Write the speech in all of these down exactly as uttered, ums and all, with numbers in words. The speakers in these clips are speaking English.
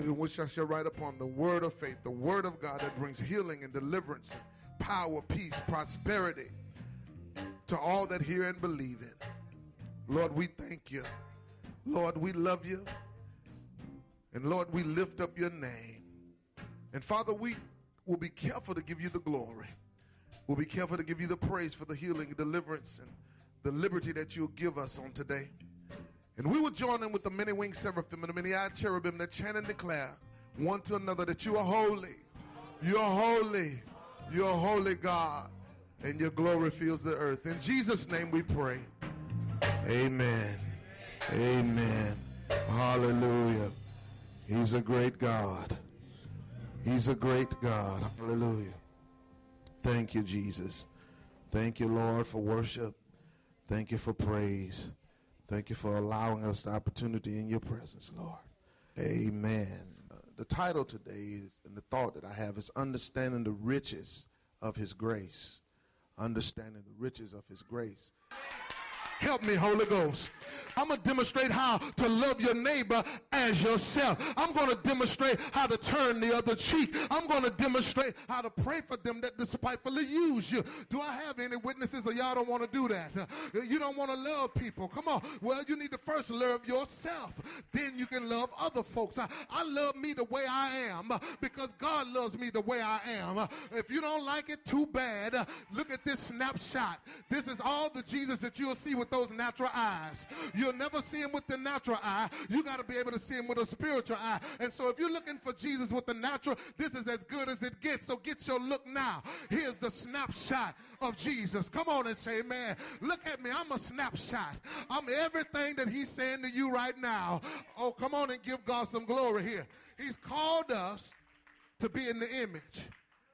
in which I shall write upon the word of faith, the word of God that brings healing and deliverance and power, peace, prosperity to all that hear and believe in. Lord, we thank you. Lord, we love you. And Lord, we lift up your name. And Father, we will be careful to give you the glory. We'll be careful to give you the praise for the healing, deliverance, and the liberty that you'll give us on today. And we will join in with the many-winged seraphim and the many-eyed cherubim that chant and declare one to another that you are holy, you're holy, you're holy God, and your glory fills the earth. In Jesus' name we pray. Amen. Amen. Hallelujah. He's a great God. He's a great God. Hallelujah. Thank you, Jesus. Thank you, Lord, for worship. Thank you for praise. Thank you for allowing us the opportunity in your presence, Lord. Amen. Uh, the title today is, and the thought that I have is Understanding the Riches of His Grace. Understanding the riches of His grace. Help me, Holy Ghost. I'm going to demonstrate how to love your neighbor as yourself. I'm going to demonstrate how to turn the other cheek. I'm going to demonstrate how to pray for them that despitefully use you. Do I have any witnesses, or y'all don't want to do that? You don't want to love people. Come on. Well, you need to first love yourself. Then you can love other folks. I, I love me the way I am because God loves me the way I am. If you don't like it, too bad. Look at this snapshot. This is all the Jesus that you'll see with those natural eyes. You'll never see him with the natural eye. You got to be able to see him with a spiritual eye. And so if you're looking for Jesus with the natural, this is as good as it gets. So get your look now. Here's the snapshot of Jesus. Come on and say, man, look at me. I'm a snapshot. I'm everything that he's saying to you right now. Oh, come on and give God some glory here. He's called us to be in the image.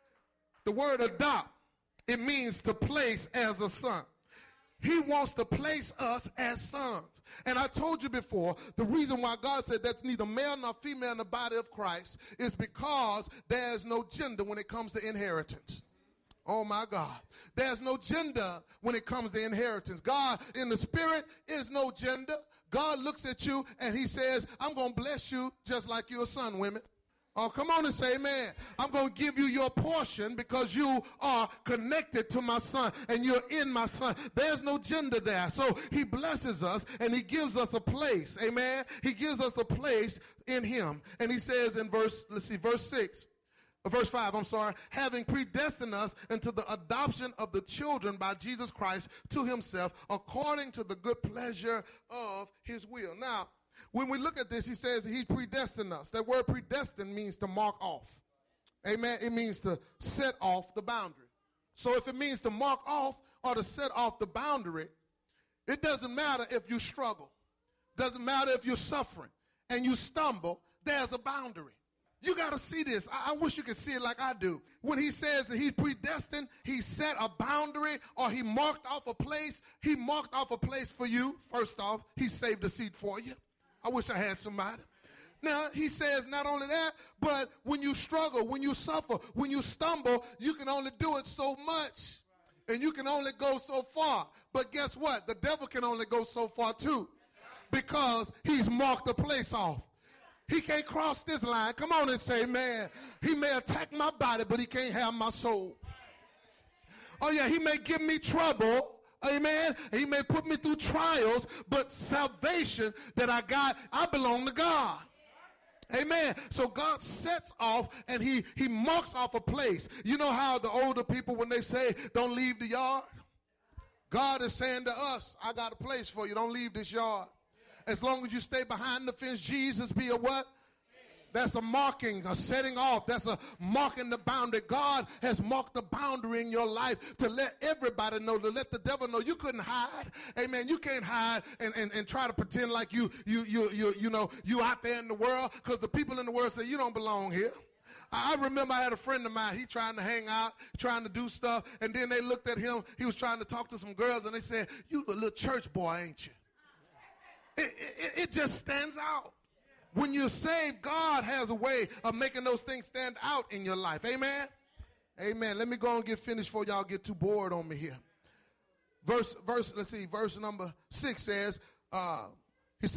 The word adopt, it means to place as a son. He wants to place us as sons. And I told you before, the reason why God said that's neither male nor female in the body of Christ is because there's no gender when it comes to inheritance. Oh my God. There's no gender when it comes to inheritance. God in the spirit is no gender. God looks at you and he says, I'm going to bless you just like you're a son, women. Oh, come on and say amen. I'm going to give you your portion because you are connected to my son and you're in my son. There's no gender there. So he blesses us and he gives us a place. Amen. He gives us a place in him. And he says in verse, let's see, verse six, verse five, I'm sorry, having predestined us into the adoption of the children by Jesus Christ to himself according to the good pleasure of his will. Now, when we look at this, he says he predestined us. That word predestined means to mark off. Amen. It means to set off the boundary. So if it means to mark off or to set off the boundary, it doesn't matter if you struggle. Doesn't matter if you're suffering and you stumble, there's a boundary. You got to see this. I, I wish you could see it like I do. When he says that he predestined, he set a boundary or he marked off a place. He marked off a place for you. First off, he saved a seat for you. I wish I had somebody. Now, he says not only that, but when you struggle, when you suffer, when you stumble, you can only do it so much. And you can only go so far. But guess what? The devil can only go so far too. Because he's marked a place off. He can't cross this line. Come on and say, man, he may attack my body, but he can't have my soul. Oh yeah, he may give me trouble. Amen. He may put me through trials, but salvation that I got, I belong to God. Amen. So God sets off and he, he marks off a place. You know how the older people, when they say, don't leave the yard? God is saying to us, I got a place for you. Don't leave this yard. As long as you stay behind the fence, Jesus be a what? That's a marking, a setting off. That's a marking the boundary. God has marked the boundary in your life to let everybody know, to let the devil know you couldn't hide. Amen. You can't hide and, and, and try to pretend like you, you, you, you, you know, you out there in the world, because the people in the world say you don't belong here. I remember I had a friend of mine, he trying to hang out, trying to do stuff, and then they looked at him, he was trying to talk to some girls, and they said, you a little church boy, ain't you? It, it, it just stands out. When you're saved, God has a way of making those things stand out in your life. Amen? Amen. Let me go and get finished before y'all get too bored on me here. Verse, verse, let's see, verse number six says, uh, he says,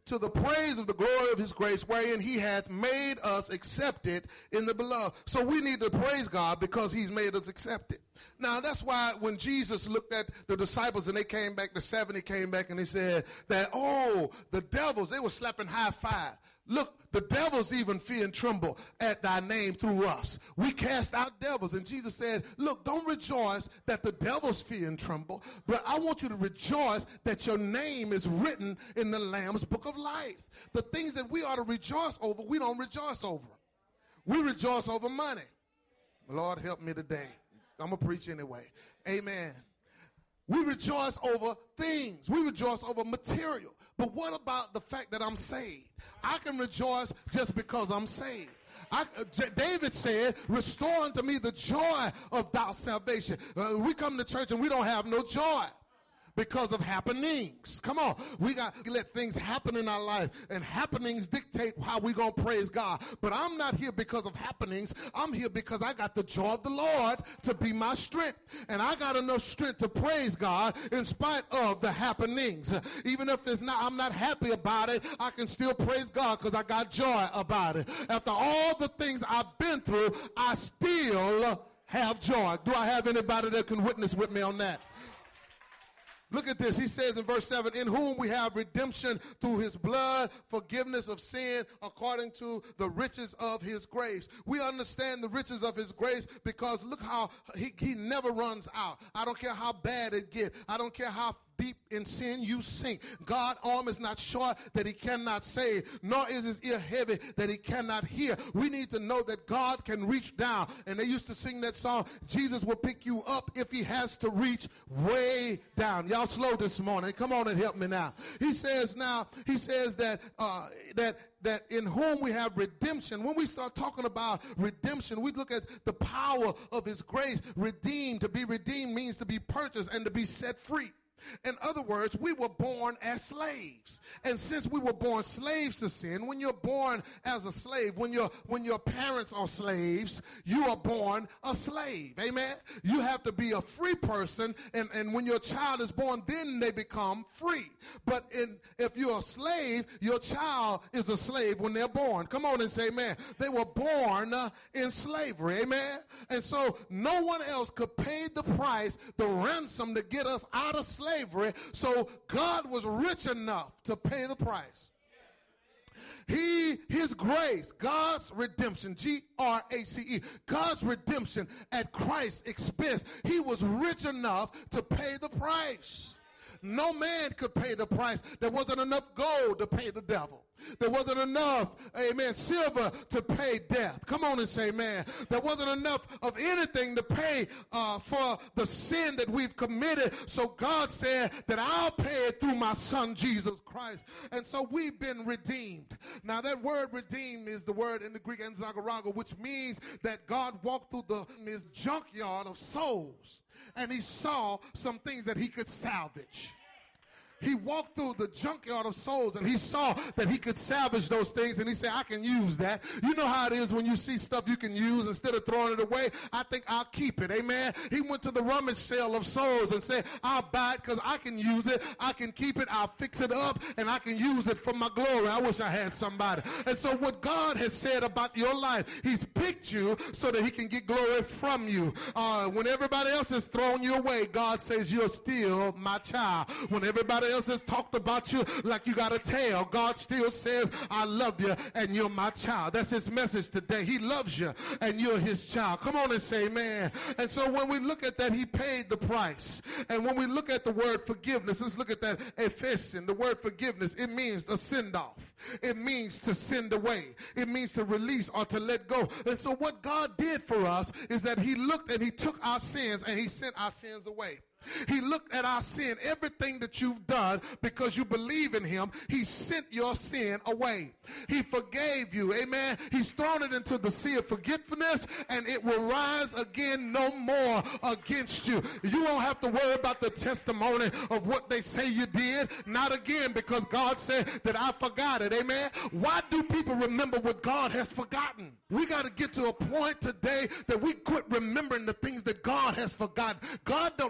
to the praise of the glory of his grace, wherein he hath made us accepted in the beloved. So we need to praise God because he's made us accepted. Now, that's why when Jesus looked at the disciples and they came back, the seventy came back and they said that, oh, the devils, they were slapping high five. Look, the devils even fear and tremble at thy name through us. We cast out devils. And Jesus said, look, don't rejoice that the devils fear and tremble, but I want you to rejoice that your name is written in the Lamb's book of life. The things that we ought to rejoice over, we don't rejoice over. We rejoice over money. Lord, help me today. I'm going to preach anyway. Amen. We rejoice over things. We rejoice over material. But what about the fact that I'm saved? I can rejoice just because I'm saved. I, uh, J- David said, restore unto me the joy of thy salvation. Uh, we come to church and we don't have no joy because of happenings. Come on. We got to let things happen in our life, and happenings dictate how we going to praise God. But I'm not here because of happenings. I'm here because I got the joy of the Lord to be my strength. And I got enough strength to praise God in spite of the happenings. Even if it's not, I'm not happy about it, I can still praise God because I got joy about it. After all the things I've been through, I still have joy. Do I have anybody that can witness with me on that? Look at this. He says in verse seven, in whom we have redemption through his blood, forgiveness of sin, according to the riches of his grace. We understand the riches of his grace because look how he, he never runs out. I don't care how bad it gets. I don't care how deep in sin you sink. God's arm is not short that he cannot save, nor is his ear heavy that he cannot hear. We need to know that God can reach down. And they used to sing that song, Jesus will pick you up if he has to reach way down. Y'all slow this morning. Come on and help me now. He says now, he says that uh, that that in whom we have redemption. When we start talking about redemption, we look at the power of his grace. Redeemed, to be redeemed means to be purchased and to be set free. In other words, we were born as slaves. And since we were born slaves to sin, when you're born as a slave, when your when your parents are slaves, you are born a slave. Amen? You have to be a free person, and, and when your child is born, then they become free. But in, if you're a slave, your child is a slave when they're born. Come on and say amen. They were born uh, in slavery. Amen? And so no one else could pay the price, the ransom to get us out of slavery. Slavery, so God was rich enough to pay the price. He, his grace, God's redemption, G R A C E, God's redemption at Christ's expense. He was rich enough to pay the price. No man could pay the price. There wasn't enough gold to pay the devil. There wasn't enough, amen, silver to pay death. Come on and say, man. There wasn't enough of anything to pay uh, for the sin that we've committed. So God said that I'll pay it through my son, Jesus Christ. And so we've been redeemed. Now that word redeemed is the word in the Greek enzagarago, which means that God walked through the his junkyard of souls and he saw some things that he could salvage. He walked through the junkyard of souls and he saw that he could salvage those things, and he said, I can use that. You know how it is when you see stuff you can use instead of throwing it away. I think I'll keep it. Amen. He went to the rummage sale of souls and said, I'll buy it because I can use it. I can keep it. I'll fix it up and I can use it for my glory. I wish I had somebody. And so what God has said about your life, he's picked you so that he can get glory from you. Uh, when everybody else has thrown you away, God says you're still my child. When everybody else has talked about you like you got a tail, God still says, I love you and you're my child. That's his message today. He loves you and you're his child. Come on and say amen. And so when we look at that, he paid the price. And when we look at the word forgiveness, let's look at that Ephesion. The word forgiveness, it means a send off. It means to send away. It means to release or to let go. And so what God did for us is that he looked and he took our sins and he sent our sins away. He looked at our sin, everything that you've done because you believe in him. He sent your sin away. He forgave you. Amen. He's thrown it into the sea of forgetfulness and it will rise again no more against you. You won't have to worry about the testimony of what they say you did. Not again, because God said that I forgot it. Amen. Why do people remember what God has forgotten? We got to get to a point today that we quit remembering the things that God has forgotten. God don't remember that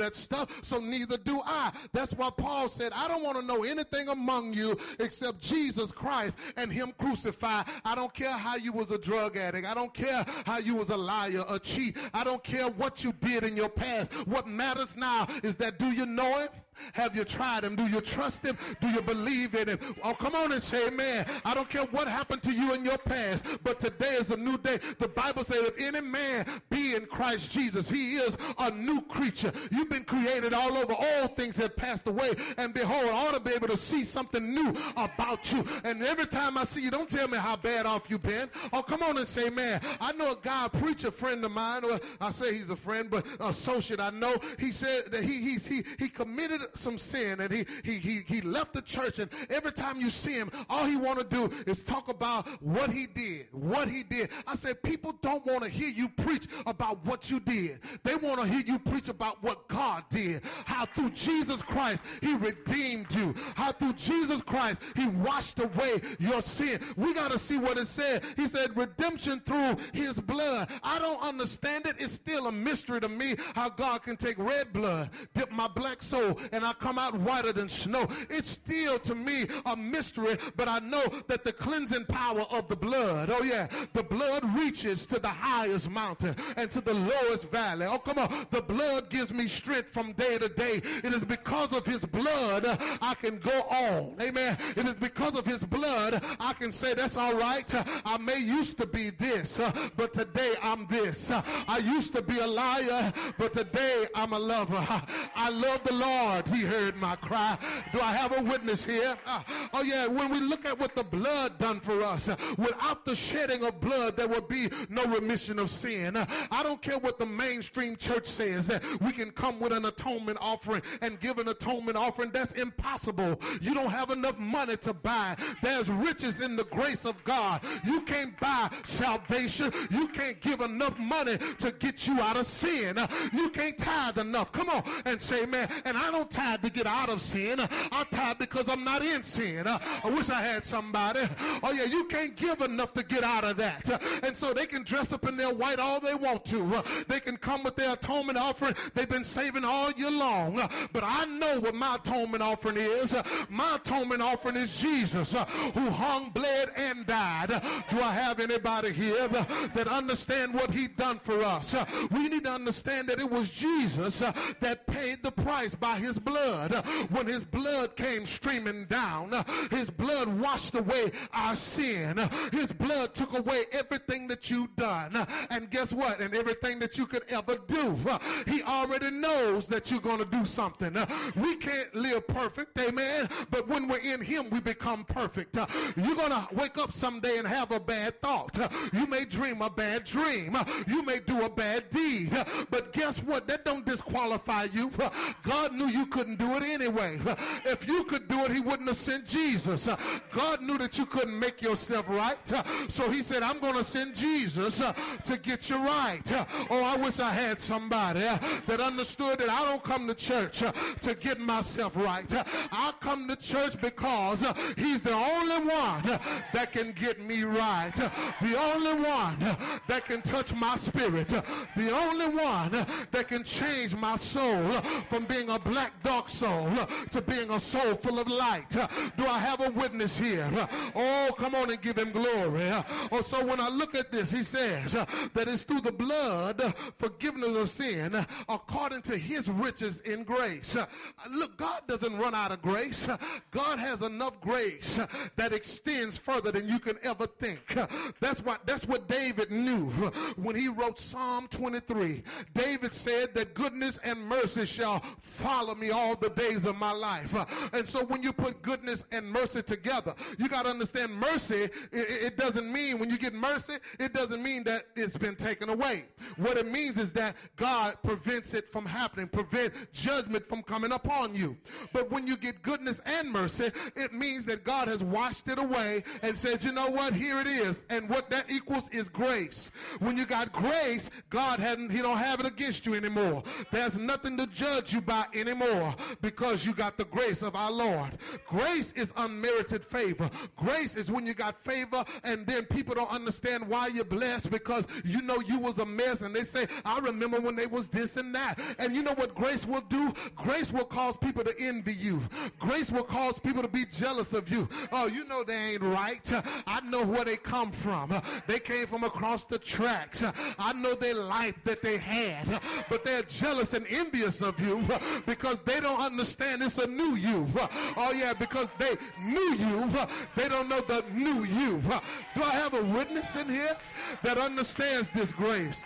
that stuff, so neither do I. That's why Paul said, I don't want to know anything among you except Jesus Christ and him crucified. I don't care how you was a drug addict. I don't care how you was a liar, a cheat. I don't care what you did in your past. What matters now is that, do you know him? Have you tried him? Do you trust him? Do you believe in him? Oh, come on and say amen. I don't care what happened to you in your past, but today is a new day. The Bible says if any man be in Christ Jesus, he is a new creature. You've been created all over. All things have passed away, and behold, I ought to be able to see something new about you. And every time I see you, don't tell me how bad off you've been. Oh, come on and say, man, I know a guy, a preacher friend of mine, or I say he's a friend, but associate I know, he said that he he's, he he committed some sin, and he he he he left the church, and every time you see him, all he want to do is talk about what he did, what he did. I said, people don't want to hear you preach about what you did. They want to hear you preach about what God did, how through Jesus Christ he redeemed you, how through Jesus Christ he washed away your sin. We got to see what it said. He said redemption through his blood. I don't understand it. It's still a mystery to me how God can take red blood, dip my black soul, and I come out whiter than snow. It's still to me a mystery, but I know that the cleansing power of the blood, oh yeah, the blood reaches to the highest mountain and to the lowest valley. Oh, come on. The blood gives me strength from day to day. It is because of his blood uh, I can go on. Amen. It is because of his blood I can say, that's all right. Uh, I may used to be this, uh, but today I'm this. Uh, I used to be a liar, but today I'm a lover. Uh, I love the Lord. He heard my cry. Do I have a witness here? Uh, oh yeah, when we look at what the blood done for us, uh, without the shedding of blood, there would be no remission of sin. Uh, I don't care what the mainstream church says, that we can come with an atonement offering and give an atonement offering. That's impossible. You don't have enough money to buy. There's riches in the grace of God. You can't buy salvation. You can't give enough money to get you out of sin. Uh, you can't tithe enough. Come on and say, man, and I don't tithe to get out of sin. I tithe because I'm not in sin. Uh, I wish I had somebody. Oh yeah, you can't give enough to get out of that. Uh, and so they can dress up in their white all they want to. Uh, they can come with their atonement offering. They've been saving all year long. Uh, but I know what my atonement offering is. Uh, my atonement offering is Jesus, uh, who hung, bled, and died. Uh, do I have anybody here uh, that understand what he done for us? Uh, we need to understand that it was Jesus uh, that paid the price by his blood. Uh, when his blood came streaming down, uh, his blood washed away our sin. Uh, his blood took away everything that you've done. Uh, and guess what? And everything that you could ever do. Uh, he already knows that you're going to do something. Uh, we can't live perfect, amen? But when we're in him, we become perfect. Uh, you're going to wake up someday and have a bad thought. Uh, you may dream a bad dream. Uh, you may do a bad deed. Uh, but guess what? That don't disqualify you. Uh, God knew you couldn't do it anyway. Uh, if you could do it, he wouldn't have sent Jesus. Uh, God knew that you couldn't make yourself right. Uh, so he said, I'm going to send Jesus uh, to get you right. Uh, oh, I wish I had somebody uh, that understood that I don't come to church uh, to get myself right. Uh, I come to church because uh, he's the only one uh, that can get me right. Uh, the only one uh, that can touch my spirit. Uh, the only one uh, that can change my soul uh, from being a black dark soul uh, to being a soul full of light. Uh, do I have a witness here? Uh, oh, come on and give him glory. Uh, oh, so when I look at this, he says uh, that it's through the blood, uh, forgiveness of sin, uh, according to his riches in grace. Uh, look, God doesn't run out of grace. Uh, God has enough grace uh, that extends further than you can ever think. Uh, that's what that's what David knew uh, when he wrote Psalm twenty-three. David said that goodness and mercy shall follow me all the days of my life. Uh, and so when you put goodness and mercy together, you got to understand mercy, it, it doesn't mean when you get mercy, it doesn't mean that it's been taken away. What it means is that God prevents it from happening, prevent judgment from coming upon you. But when you get goodness and mercy, it means that God has washed it away and said, you know what, here it is. And what that equals is grace. When you got grace, God hasn't, he don't have it against you anymore. There's nothing to judge you by anymore. more because you got the grace of our Lord. Grace is unmerited favor. Grace is when you got favor and then people don't understand why you're blessed because you know you was a mess and they say, I remember when they was this and that. And you know what grace will do? Grace will cause people to envy you. Grace will cause people to be jealous of you. Oh, you know they ain't right. I know where they come from. They came from across the tracks. I know their life that they had, but they're jealous and envious of you because they don't understand it's a new you. Oh yeah, because they knew you, they don't know the new you. Do I have a witness in here that understands this grace?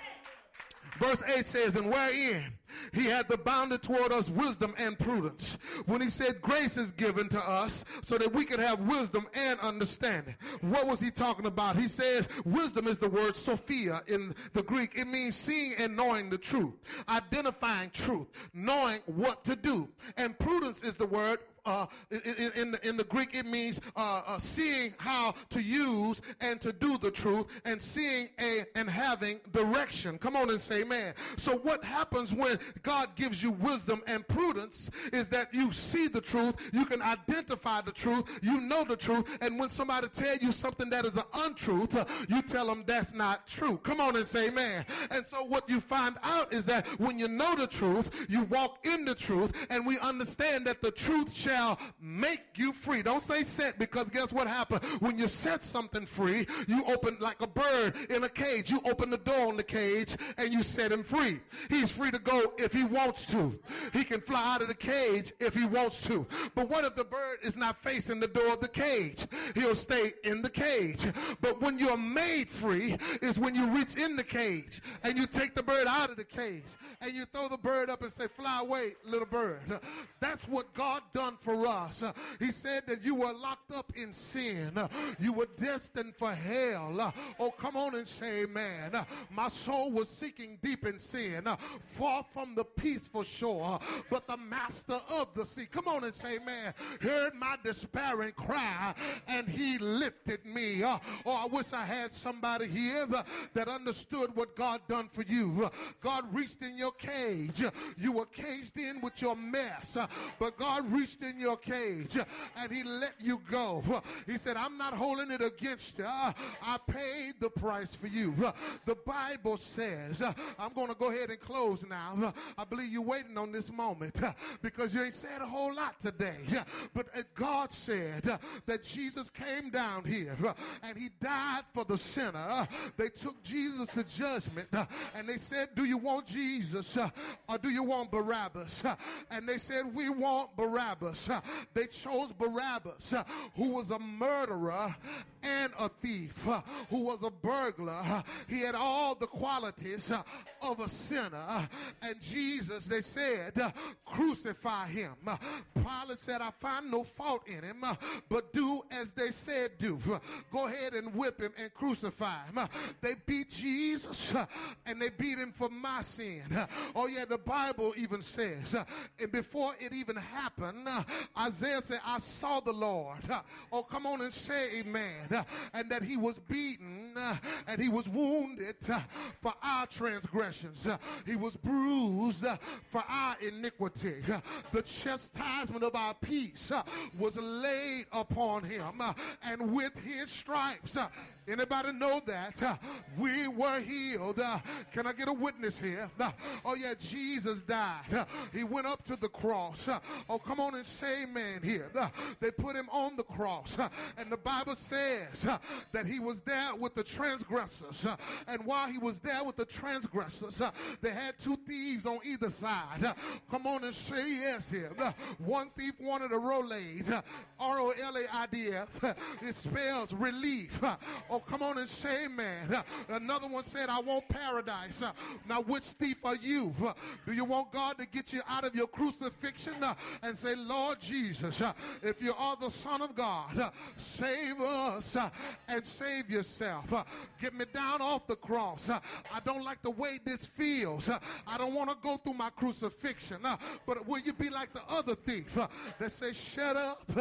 Verse eight says, and wherein he had abounded toward us wisdom and prudence. When he said grace is given to us so that we can have wisdom and understanding. What was he talking about? He says wisdom is the word Sophia in the Greek. It means seeing and knowing the truth, identifying truth, knowing what to do. And prudence is the word Uh, in, in, the, in the Greek, it means uh, uh, seeing how to use and to do the truth and seeing a, and having direction. Come on and say amen. So what happens when God gives you wisdom and prudence is that you see the truth, you can identify the truth, you know the truth, and when somebody tell you something that is an untruth, uh, you tell them that's not true. Come on and say amen. And so what you find out is that when you know the truth, you walk in the truth, and we understand that the truth shall shall make you free. Don't say set, because guess what happened? When you set something free, you open like a bird in a cage. You open the door on the cage and you set him free. He's free to go if he wants to. He can fly out of the cage if he wants to. But what if the bird is not facing the door of the cage? He'll stay in the cage. But when you're made free is when you reach in the cage and you take the bird out of the cage and you throw the bird up and say, fly away, little bird. That's what God done for us. He said that you were locked up in sin. You were destined for hell. Oh, come on and say amen. My soul was sinking deep in sin, far from the peaceful shore, but the master of the sea, come on and say amen, heard my despairing cry and he lifted me. Oh, I wish I had somebody here that understood what God done for you. God reached in your cage. You were caged in with your mess, but God reached in your cage and he let you go. He said, I'm not holding it against you. I paid the price for you. The Bible says, I'm going to go ahead and close now. I believe you're waiting on this moment because you ain't said a whole lot today. But God said that Jesus came down here and he died for the sinner. They took Jesus to judgment and they said, do you want Jesus or do you want Barabbas? And they said, we want Barabbas. They chose Barabbas, who was a murderer and a thief, who was a burglar. He had all the qualities of a sinner. And Jesus, they said, crucify him. Pilate said, I find no fault in him, but do as they said do. Go ahead and whip him and crucify him. They beat Jesus and they beat him for my sin. Oh yeah, the Bible even says, and before it even happened, Isaiah said, I saw the Lord. Oh, come on and say amen. And that he was beaten and he was wounded for our transgressions. He was bruised for our iniquity. The chastisement of our peace was laid upon him, and with his stripes, anybody know that we were healed? Can I get a witness here? Oh yeah, Jesus died. He went up to the cross. Oh, come on and say amen here. They put him on the cross, and the Bible says that he was there with the transgressors. And while he was there with the transgressors, they had two thieves on either side. Come on and say yes here. One thief wanted a Rolaids, R O L A I D F. It spells relief. Oh, come on and say amen. Another one said, I want paradise. Now, which thief are you? Do you want God to get you out of your crucifixion and say, Lord Jesus, if you are the Son of God, save us and save yourself. Get me down off the cross. I don't like the way this feels. I don't want to go through my crucifixion. But will you be like the other thief that says, shut up,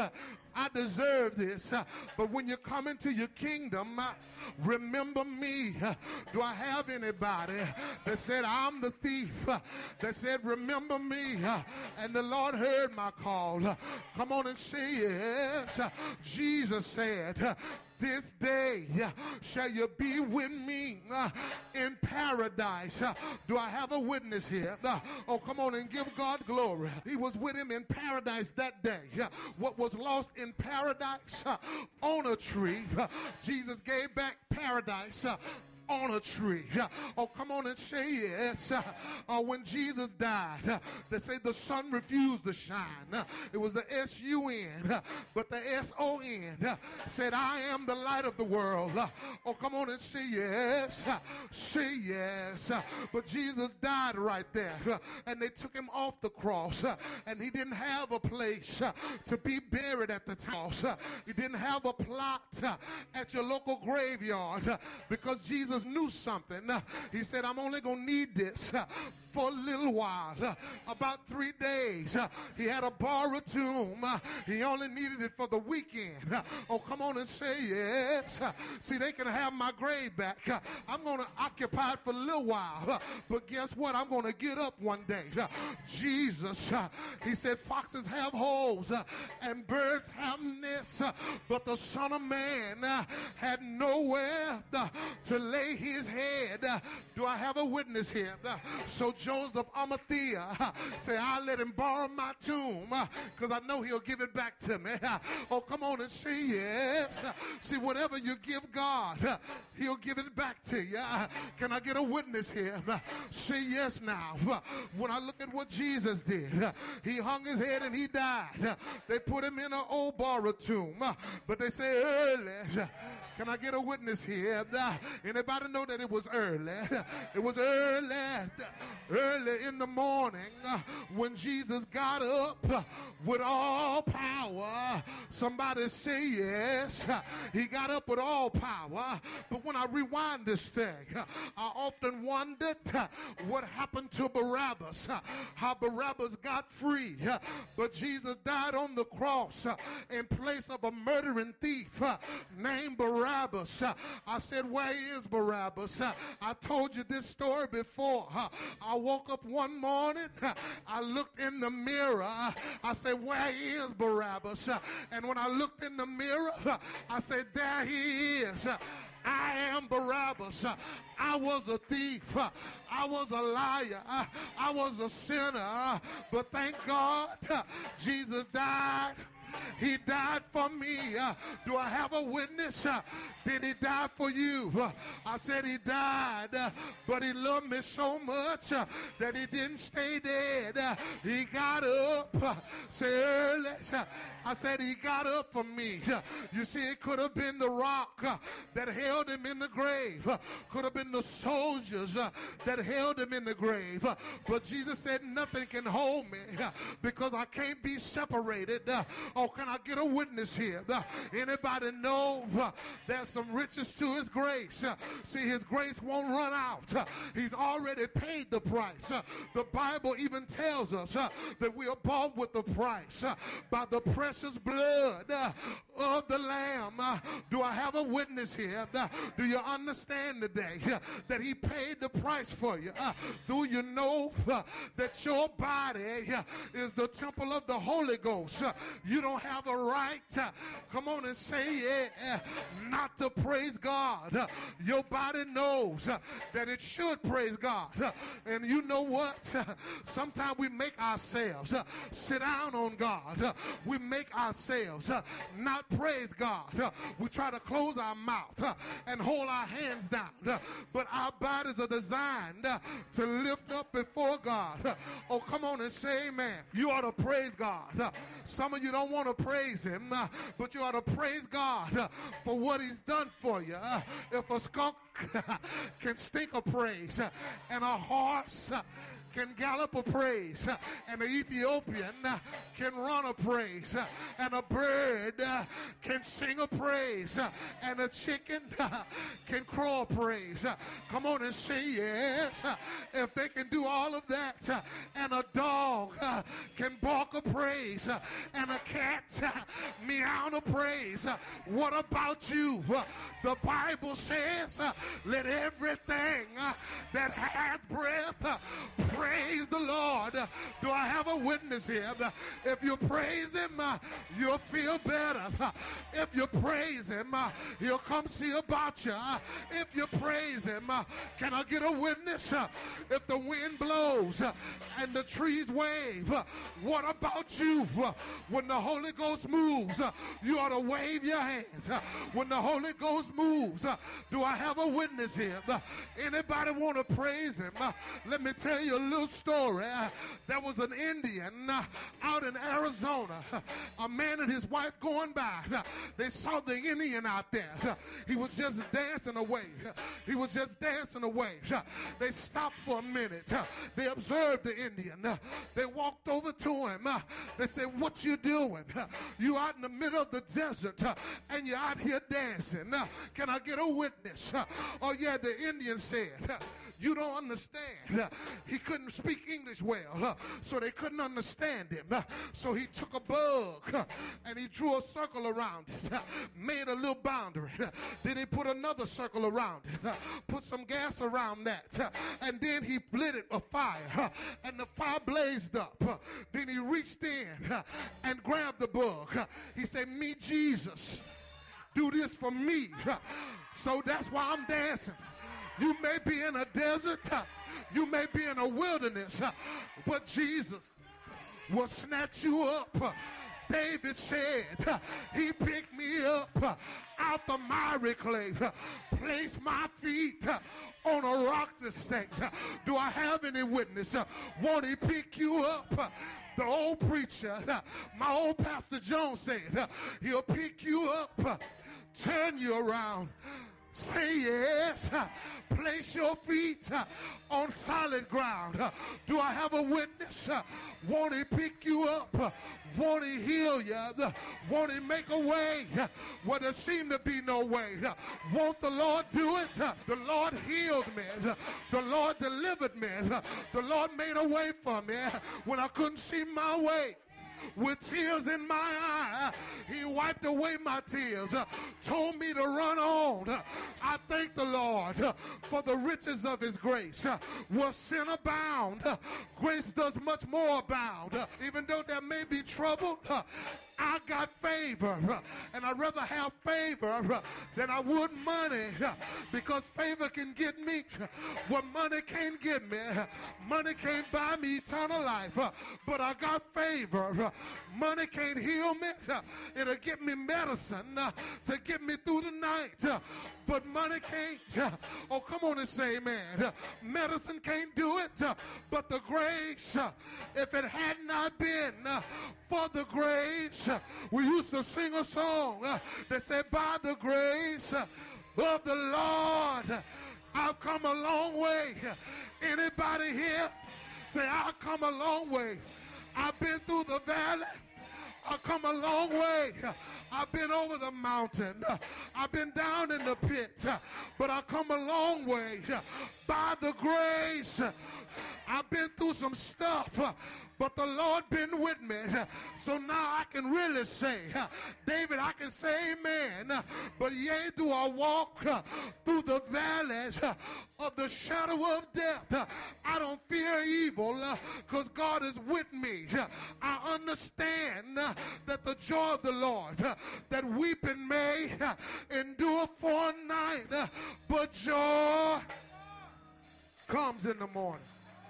I deserve this. But when you come into your kingdom, remember me. Do I have anybody that said, I'm the thief, that said, remember me? And the Lord heard my call. Come on and say yes. Jesus said, this day shall you be with me in paradise. Do I have a witness here? Oh, come on and give God glory. He was with him in paradise that day. What was lost in paradise on a tree, Jesus gave back paradise on a tree. Oh, come on and say yes. Uh, when Jesus died, they say the sun refused to shine. It was the S U N, but the S O N said, I am the light of the world. Oh, come on and say yes. Say yes. But Jesus died right there, and they took him off the cross, and he didn't have a place to be buried at the house. He didn't have a plot at your local graveyard, because Jesus knew something. He said, I'm only going to need this for a little while. About three days. He had a borrowed tomb. He only needed it for the weekend. Oh, come on and say yes. See, they can have my grave back. I'm going to occupy it for a little while. But guess what? I'm going to get up one day. Jesus, he said, foxes have holes and birds have nests, but the Son of Man had nowhere to lay his head. Do I have a witness here? So Joseph Arimathea say, I'll let him borrow my tomb because I know he'll give it back to me. Oh, come on and say yes. See, whatever you give God, he'll give it back to you. Can I get a witness here? Say yes now. When I look at what Jesus did, he hung his head and he died. They put him in an old borrowed tomb, but they say early. Can I get a witness here? Anybody know that it was early? It was early, early in the morning when Jesus got up with all power. Somebody say yes. He got up with all power. But when I rewind this thing, I often wondered what happened to Barabbas, how Barabbas got free. But Jesus died on the cross in place of a murdering thief named Barabbas. I said, where is Barabbas? I told you this story before. I woke up one morning, I looked in the mirror, I said, where is Barabbas? And when I looked in the mirror, I said, there he is. I am Barabbas. I was a thief. I was a liar. I was a sinner. But thank God, Jesus died. He died for me. Uh, do I have a witness? Uh, did he die for you? Uh, I said he died, uh, but he loved me so much uh, that he didn't stay dead. Uh, he got up. Uh, say early. Uh, I said he got up for me. Uh, you see, it could have been the rock uh, that held him in the grave. Uh, could have been the soldiers uh, that held him in the grave. Uh, but Jesus said nothing can hold me uh, because I can't be separated. Uh, Oh, can I get a witness here? Uh, anybody know uh, there's some riches to his grace? Uh, see, his grace won't run out. Uh, he's already paid the price. Uh, the Bible even tells us uh, that we are bought with the price uh, by the precious blood uh, of the Lamb. Uh, do I have a witness here? Uh, do you understand today uh, that he paid the price for you? Uh, do you know uh, that your body uh, is the temple of the Holy Ghost? Uh, you don't have a right, uh, come on and say it, uh, not to praise God. Uh, your body knows uh, that it should praise God. Uh, and you know what? Uh, sometimes we make ourselves uh, sit down on God. Uh, we make ourselves uh, not praise God. Uh, we try to close our mouth uh, and hold our hands down. Uh, but our bodies are designed uh, to lift up before God. Uh, oh, come on and say amen. You ought to praise God. Uh, some of you don't want to praise him, uh, but you ought to praise God uh, for what he's done for you. Uh, if a skunk can stink of praise uh, and a horse uh, can gallop a praise, and an Ethiopian can run a praise, and a bird can sing a praise, and a chicken can crow a praise. Come on and say yes. If they can do all of that, and a dog can bark a praise, and a cat meow a praise, what about you? The Bible says, let everything that hath breath praise the Lord. Do I have a witness here? If you praise him, you'll feel better. If you praise him, he'll come see about you. If you praise him, can I get a witness? If the wind blows and the trees wave, what about you? When the Holy Ghost moves, you ought to wave your hands. When the Holy Ghost moves, do I have a witness here? Anybody want to praise him? Let me tell you a little story. There was an Indian out in Arizona. A man and his wife going by. They saw the Indian out there. He was just dancing away. He was just dancing away. They stopped for a minute. They observed the Indian. They walked over to him. They said, what you doing? You out in the middle of the desert and you're out here dancing. Can I get a witness? Oh yeah, the Indian said, you don't understand. He couldn't speak English well, so they couldn't understand him. So he took a bug and he drew a circle around it, made a little boundary. Then he put another circle around it, put some gas around that, and then he lit it a fire, and the fire blazed up. Then he reached in and grabbed the bug. He said, me, Jesus, do this for me. So that's why I'm dancing. You may be in a desert, you may be in a wilderness, but Jesus will snatch you up. David said, he picked me up out the miry clay, placed my feet on a rock to stand. Do I have any witness? Won't he pick you up? The old preacher, my old Pastor Jones said, he'll pick you up, turn you around, say yes, place your feet on solid ground. Do I have a witness? Won't he pick you up? Won't he heal you? Won't he make a way where there seemed to be no way? Won't the Lord do it? The Lord healed me. The Lord delivered me. The Lord made a way for me when I couldn't see my way. With tears in my eye, he wiped away my tears, told me to run on. I thank the Lord for the riches of his grace. Where sin abound, grace does much more abound. Even though there may be trouble, I got favor, and I'd rather have favor than I would money, because favor can get me what money can't get me. Money can't buy me eternal life, but I got favor. Money can't heal me. It'll get me medicine to get me through the night, but money can't. Oh, come on and say amen. Medicine can't do it, but the grace, if it had not been for the grace, we used to sing a song that said, by the grace of the Lord, I've come a long way. Anybody here say, I've come a long way. I've been through the valley. I've come a long way. I've been over the mountain. I've been down in the pit. But I've come a long way. By the grace, I've been through some stuff, but the Lord been with me. So now I can really say, David, I can say amen. But yea, do I walk through the valleys of the shadow of death, I don't fear evil, because God is with me. I understand that the joy of the Lord, that weeping may endure for a night, but joy comes in the morning.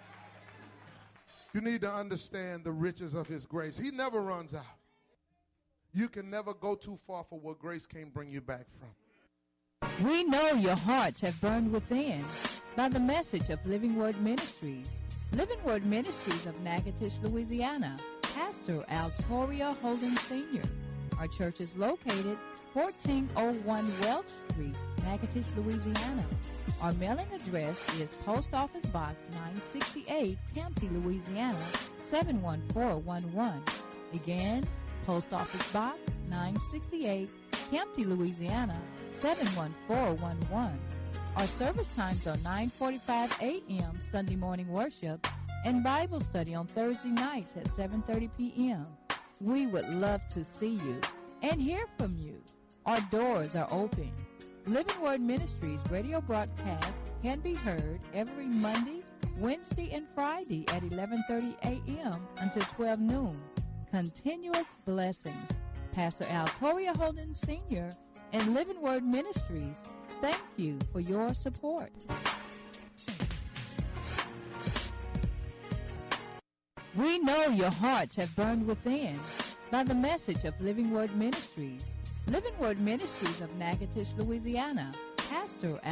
You need to understand the riches of his grace. He never runs out. You can never go too far for what grace can't bring you back from. We know your hearts have burned within by the message of Living Word Ministries. Living Word Ministries of Natchitoches, Louisiana. Pastor Altoria Holden Senior Our church is located fourteen oh one Welch Street, Natchitoches, Louisiana. Our mailing address is Post Office Box nine sixty-eight, Campty, Louisiana, seven one four one one. Again, Post Office Box nine sixty-eight, Campty, Louisiana, seven one four one one. Our service times are nine forty-five a.m. Sunday morning worship and Bible study on Thursday nights at seven thirty p.m. We would love to see you and hear from you. Our doors are open. Living Word Ministries radio broadcast can be heard every Monday, Wednesday, and Friday at eleven thirty a.m. until twelve noon. Continuous blessings. Pastor Altoria Holden Senior and Living Word Ministries, thank you for your support. We know your hearts have burned within by the message of Living Word Ministries. Living Word Ministries of Natchitoches, Louisiana. Pastor